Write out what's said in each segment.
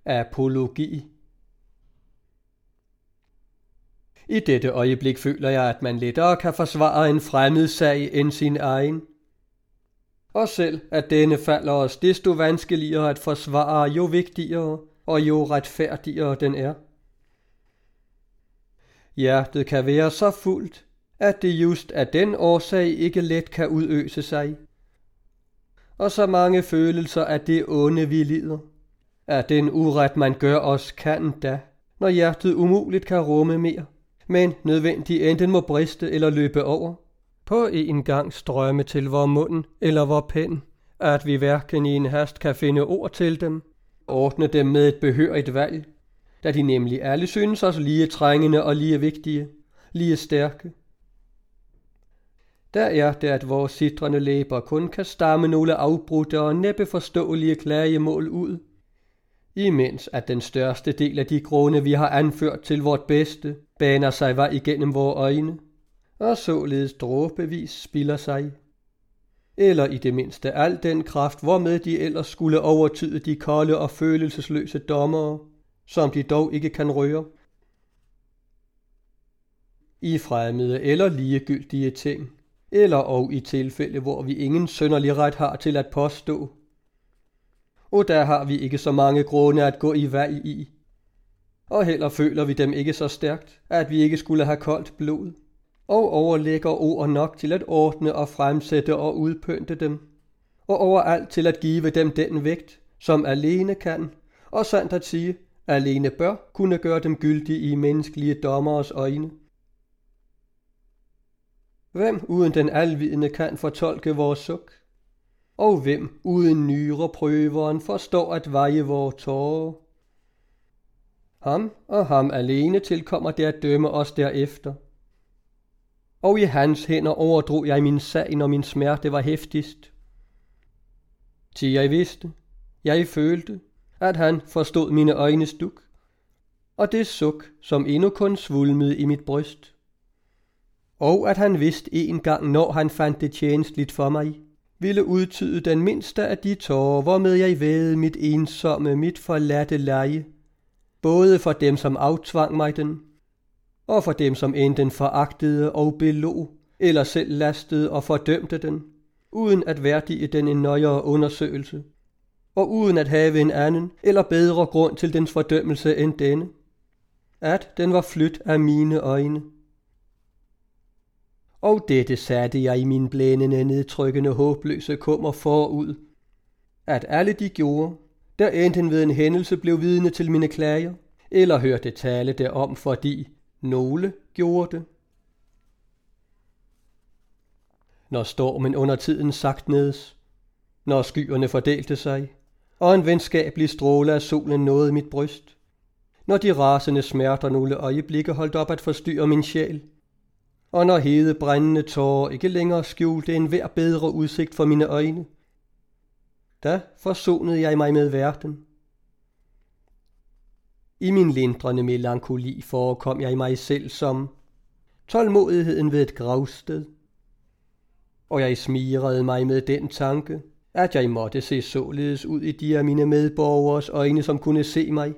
Apologi. I dette øjeblik føler jeg, at man lettere kan forsvare en fremmed sag end sin egen. Og selv at denne falder os desto vanskeligere at forsvare, jo vigtigere og jo retfærdigere den er. Hjertet kan være så fuldt, at det just af den årsag ikke let kan udøse sig. Og så mange følelser af det onde vi lider, at den uret man gør os kan da, når hjertet umuligt kan rumme mere, men nødvendigt enten må briste eller løbe over, på en gang strømme til vor mund eller vor pen, at vi hverken i en hast kan finde ord til dem, ordne dem med et behørigt valg, da de nemlig alle synes os lige trængende og lige vigtige, lige stærke. Der er det, at vores sitrende læber kun kan stamme nogle afbrudte og næppe forståelige klagemål ud, imens at den største del af de grunde, vi har anført til vort bedste, baner sig vej igennem vores øjne, og således dråbevis spilder sig. Eller i det mindste al den kraft, hvormed de ellers skulle overtyde de kolde og følelsesløse dommere, som de dog ikke kan røre. I fremmede eller ligegyldige ting, eller og i tilfælde, hvor vi ingen synderlig ret har til at påstå. Og der har vi ikke så mange grunde at gå i valg i. Og heller føler vi dem ikke så stærkt, at vi ikke skulle have koldt blod, og overlægger ord nok til at ordne og fremsætte og udpynte dem, og overalt til at give dem den vægt, som alene kan, og sandt at sige, alene bør kunne gøre dem gyldige i menneskelige dommeres øjne. Hvem uden den alvidende kan fortolke vores suk? Og hvem uden nyreprøveren forstår at veje vores tårer? Ham og ham alene tilkommer det at dømme os derefter. Og i hans hænder overdrog jeg min sag, når min smerte var heftigst. Til jeg vidste, jeg følte, at han forstod mine øjnes duk, og det suk, som endnu kun svulmede i mit bryst. Og at han vidste en gang, når han fandt det tjenestligt for mig, ville udtyde den mindste af de tårer, hvormed jeg vædede mit ensomme, mit forladte leje, både for dem, som aftvang mig den, og for dem, som enten foragtede og belå, eller selv lastede og fordømte den, uden at værdige den en nøjere undersøgelse, og uden at have en anden eller bedre grund til dens fordømmelse end denne, at den var flydt af mine øjne. Og dette satte jeg i min blændende, nedtrykkende, håbløse kummer forud, at alle de gjorde, der enten ved en hændelse blev vidne til mine klager, eller hørte tale derom, fordi nogle gjorde det. Når stormen under tiden sagtnedes, når skyerne fordelte sig, og en venskabelig stråle af solen nåede mit bryst, når de rasende smerter nogle øjeblikke holdt op at forstyrre min sjæl, og når hede brændende tårer ikke længere skjulte en hver bedre udsigt for mine øjne, da forsonede jeg mig med verden. I min lindrende melankoli forekom jeg mig selv som tålmodigheden ved et gravsted, og jeg smirede mig med den tanke, at jeg måtte se således ud i de af mine medborgers øjne, som kunne se mig.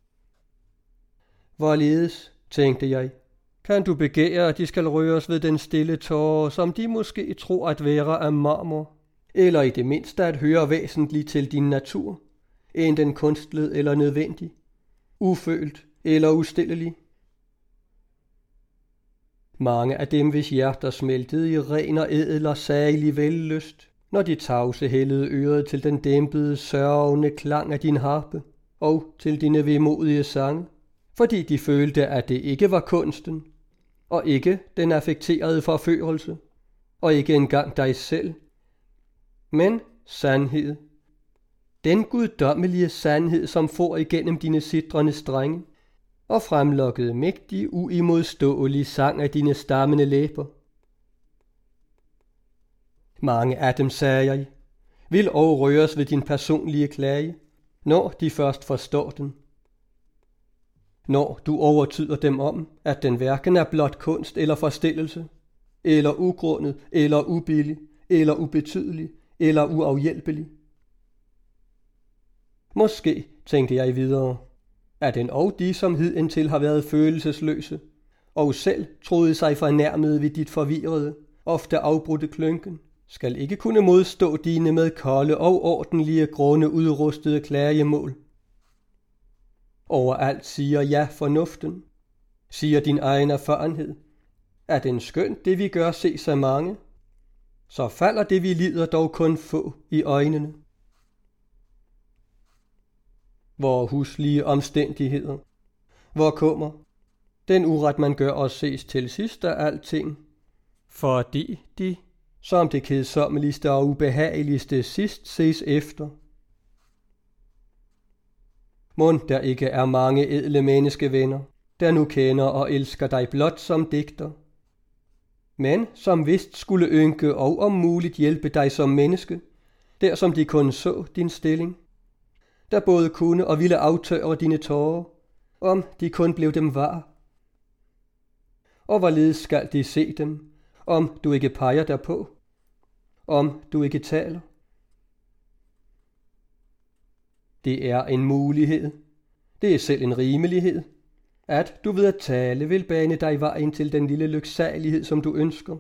Hvorledes, tænkte jeg, kan du begære, at de skal røres ved den stille tåre, som de måske tror at være af marmor, eller i det mindste at høre væsentligt til din natur, end den kunstled eller nødvendig, ufølt eller ustillelig? Mange af dem, hvis hjerter smeltede i ren og ædel og sagelig vellyst, når de tavse hældede øret til den dæmpede, sørgende klang af din harpe og til dine vemodige sange, fordi de følte, at det ikke var kunsten, og ikke den affekterede forførelse, og ikke engang dig selv, men sandhed. Den guddommelige sandhed, som for igennem dine sitrende strenge, og fremlokkede mægtig, uimodståelig sang af dine stammende læber. Mange af dem, sagde jeg, vil overrøres ved din personlige klage, når de først forstår den. Når du overtyder dem om, at den hverken er blot kunst eller forstillelse, eller ugrundet, eller ubillig, eller ubetydelig, eller uafhjælpelig. Måske tænkte jeg videre, er den og de, som hidtil har været følelsesløse, og selv troede sig fornærmede ved dit forvirrede, ofte afbrudte klynken, skal ikke kunne modstå dine med kolde og ordentlige grunde udrustede klagemål. Overalt siger ja fornuften, siger din egen erfarenhed, er den skønt det vi gør se så mange, så falder det vi lider dog kun få i øjnene. Hvor huslige omstændigheder, hvor kummer, den uret man gør os ses til sidst af alting, fordi de, som det kedsommeligste og ubehageligste sidst ses efter. Mon der ikke er mange edle menneskevenner, der nu kender og elsker dig blot som digter, men som vist skulle ynke og om muligt hjælpe dig som menneske, der som de kun så din stilling, der både kunne og ville aftørre dine tårer, om de kun blev dem var. Og hvorledes skal de se dem, om du ikke peger derpå, om du ikke taler? Det er en mulighed, det er selv en rimelighed, at du ved at tale vil bane dig vejen til den lille lyksalighed, som du ønsker.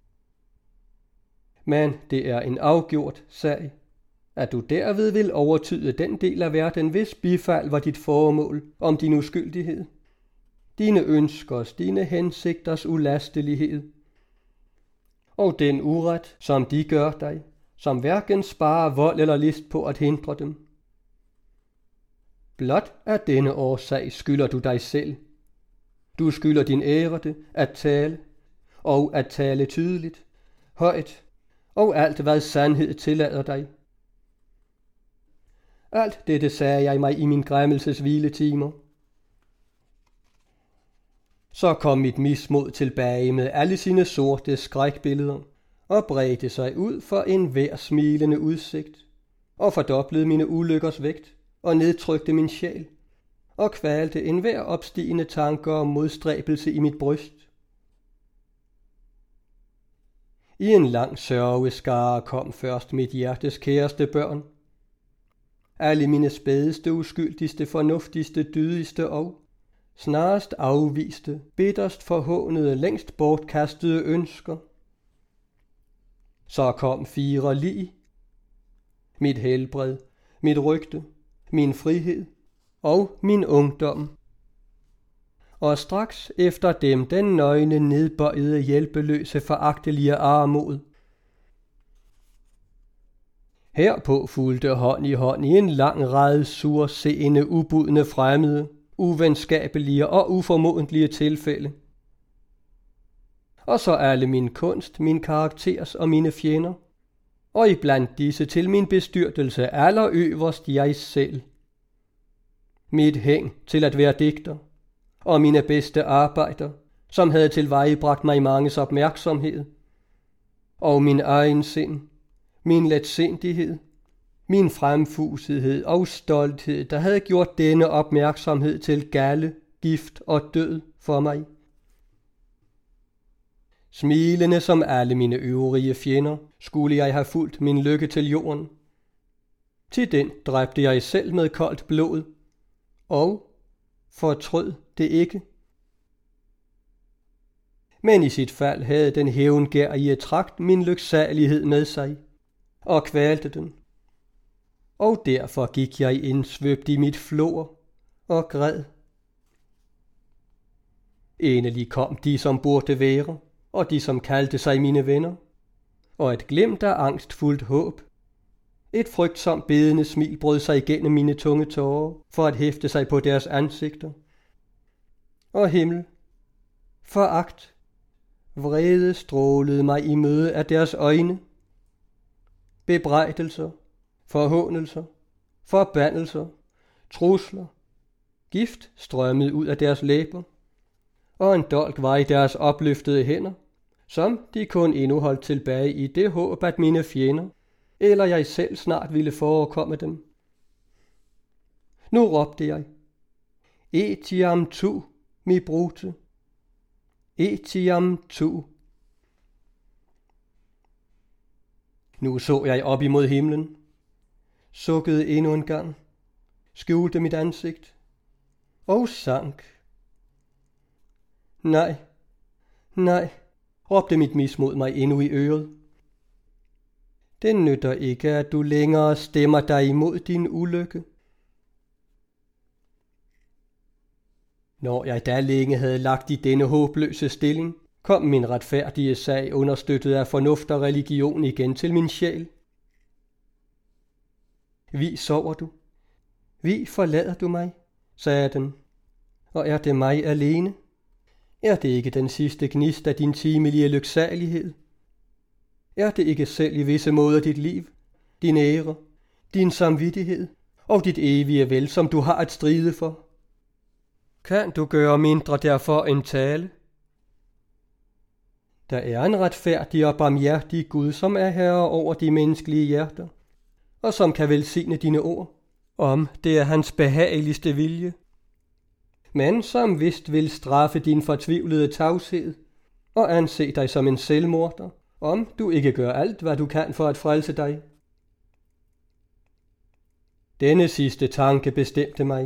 Men det er en afgjort sag, at du derved vil overtyde den del af verden, hvis bifald var dit formål om din uskyldighed, dine ønskers, dine hensigters ulastelighed, og den uret, som de gør dig, som hverken sparer vold eller list på at hindre dem. Blot af denne årsag skylder du dig selv. Du skylder din ærede at tale, og at tale tydeligt, højt, og alt hvad sandhed tillader dig. Alt dette sagde jeg mig i min græmmelses hviletimer. Så kom mit mismod tilbage med alle sine sorte skrækbilleder, og bredte sig ud for enhver smilende udsigt, og fordoblede mine ulykkers vægt, og nedtrykte min sjæl, og kvalte enhver opstigende tanker om modstræbelse i mit bryst. I en lang sørgeskare kom først mit hjertes kæreste børn. Alle mine spædeste, uskyldigste, fornuftigste, dydigste og snarest afviste, bitterst forhånede, længst bortkastede ønsker. Så kom 4 lig, mit helbred, mit rygte, min frihed og min ungdom. Og straks efter dem den nøgne, nedbøjede, hjælpeløse, foragtelige armod. Herpå fulgte hånd i hånd i en lang ræd surseende, ubudne fremmede, uvenskabelige og uformodentlige tilfælde. Og så alle min kunst, min karakters og mine fjender, og iblandt disse til min bestyrtelse allerøverst jeg selv. Mit hæng til at være digter, og mine bedste arbejder, som havde tilvejebragt mig manges opmærksomhed, og min egen sind, min letsindighed, min fremfusighed og stolthed, der havde gjort denne opmærksomhed til galde, gift og død for mig. Smilende som alle mine øvrige fjender, skulle jeg have fulgt min lykke til jorden. Til den dræbte jeg selv med koldt blod, og fortrød det ikke. Men i sit fald havde den hævngærige tragt min lyksalighed med sig, og kvalte den. Og derfor gik jeg indsvøbt i mit flor og græd. Endelig kom de, som burde være, og de, som kaldte sig mine venner, og et glimt af angstfuldt håb. Et frygtsomt bedende smil brød sig igennem mine tunge tårer, for at hæfte sig på deres ansigter. Og himmel, foragt, vrede strålede mig i møde af deres øjne. Bebrejdelser, forhånelser, forbandelser, trusler, gift strømmede ud af deres læber, og en dolk var i deres opløftede hænder, som de kun endnu holdt tilbage i det håb, at mine fjender, eller jeg selv snart ville forekomme dem. Nu råbte jeg, Etiam tu, mi brute, Etiam tu. Nu så jeg op imod himlen, sukkede endnu en gang, skjulte mit ansigt og sank. Nej, nej, råbte mit mismod mig endnu i øret. Det nytter ikke, at du længere stemmer dig imod din ulykke. Når jeg da længe havde lagt i denne håbløse stilling, kom min retfærdige sag understøttet af fornuft og religion igen til min sjæl. Vi sover du? Vi forlader du mig? Sagde den. Og er det mig alene? Er det ikke den sidste gnist af din timelige lyksalighed? Er det ikke selv i visse måder dit liv, din ære, din samvittighed og dit evige vel, som du har at stride for? Kan du gøre mindre derfor end tale? Der er en retfærdig og barmhjertig Gud, som er herre over de menneskelige hjerter, og som kan velsigne dine ord, om det er hans behageligste vilje, men som vist vil straffe din fortvivlede tavshed og anse dig som en selvmorder, om du ikke gør alt, hvad du kan for at frelse dig. Denne sidste tanke bestemte mig.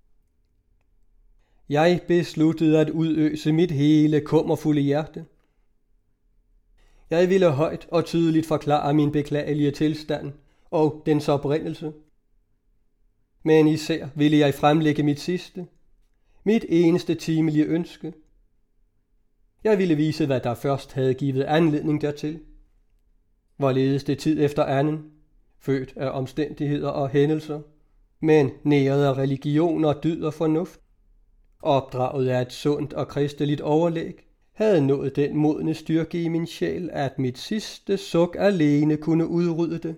Jeg besluttede at udøse mit hele kummerfulde hjerte. Jeg ville højt og tydeligt forklare min beklagelige tilstand og dens oprindelse. Men især ville jeg fremlægge mit eneste timelige ønske. Jeg ville vise, hvad der først havde givet anledning dertil. Hvorledes det tid efter anden, født af omstændigheder og hændelser, men næret af religion og dyd og fornuft, opdraget af et sundt og kristeligt overlæg, havde nået den modne styrke i min sjæl, at mit sidste suk alene kunne udrydde det.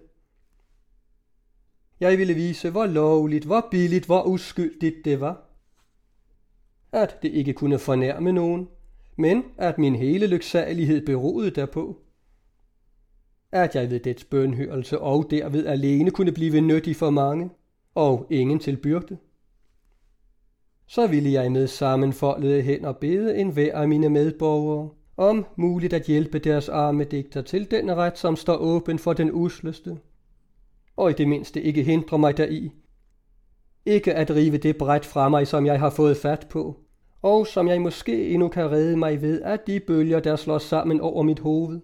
Jeg ville vise, hvor lovligt, hvor billigt, hvor uskyldigt det var. At det ikke kunne fornærme nogen, men at min hele lyksalighed beroede derpå. At jeg ved dets bønhørelse og derved alene kunne blive nyttig for mange, og ingen til byrde. Så ville jeg med sammenfoldede hænder bede enhver af mine medborgere om muligt at hjælpe deres arme digter til den ret, som står åben for den usleste, og i det mindste ikke hindre mig deri. Ikke at rive det bræt fra mig, som jeg har fået fat på, og som jeg måske endnu kan redde mig ved at de bølger, der slår sammen over mit hoved.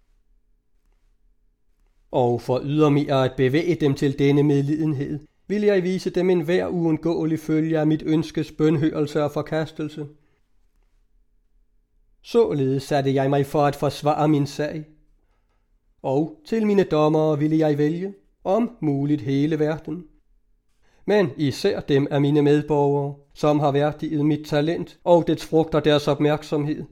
Og for ydermere at bevæge dem til denne medlidenhed, vil jeg vise dem en hver uundgåelig følge af mit ønskes bønhørelse og forkastelse. Således satte jeg mig for at forsvare min sag, og til mine dommere ville jeg vælge, om muligt hele verden. Men især dem af mine medborgere, som har værdiget mit talent og dets frugter deres opmærksomhed.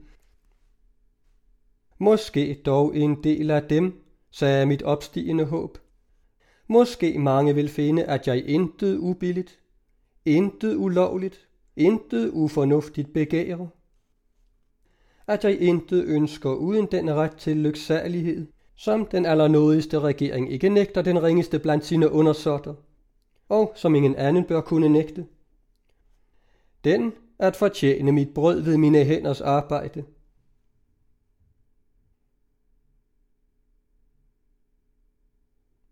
Måske dog en del af dem, sagde mit opstigende håb. Måske mange vil finde, at jeg intet ubilligt, intet ulovligt, intet ufornuftigt begærer. At jeg intet ønsker uden den ret til lyksalighed, som den allernådigste regering ikke nægter den ringeste blandt sine undersåtter, og som ingen anden bør kunne nægte. Den at fortjene mit brød ved mine hænders arbejde,